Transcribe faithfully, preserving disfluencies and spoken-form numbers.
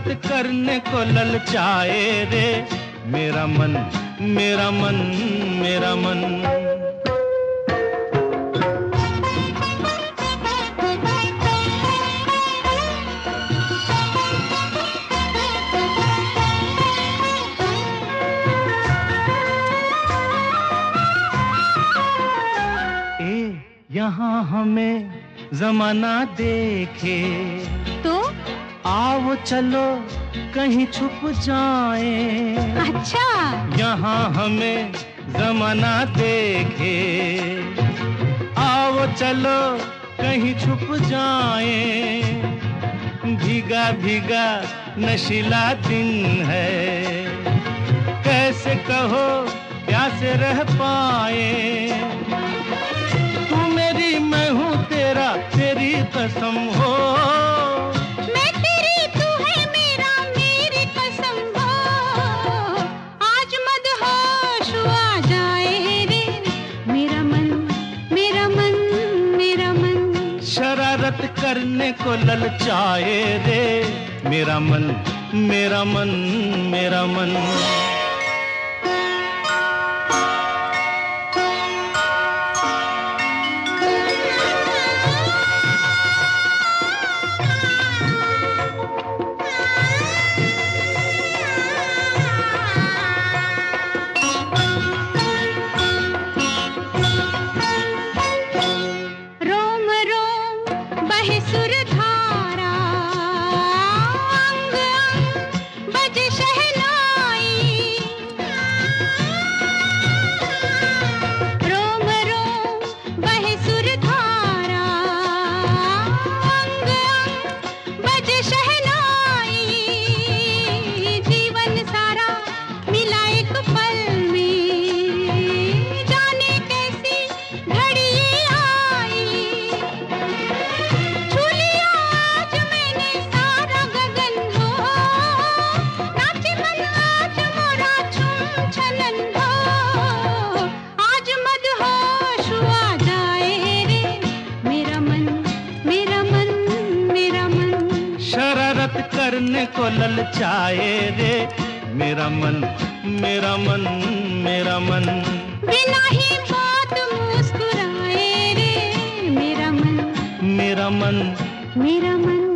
करने को ललचाए रे मेरा मन, मेरा मन, मेरा मन। ए यहाँ हमें जमाना देखे तो आओ चलो कहीं छुप जाएं। अच्छा, यहाँ हमें जमाना देखे आओ चलो कहीं छुप जाएं। भीगा भीगा नशीला दिन है, कैसे कहो प्यासे रह पाए। तू मेरी मैं हूँ तेरा, तेरी कसम हो मैं तेरी तू है मेरा, मेरी कसम हो। आज मदहोश आ जाए रे मेरा मन, मेरा मन, मेरा मन। शरारत करने को ललचाए रे मेरा मन, मेरा मन, मेरा मन। करने को ललचाए रे मेरा मन, मेरा मन, मेरा मन। बिना ही बात मुस्कुराए रे मेरा मन, मेरा मन, मेरा मन।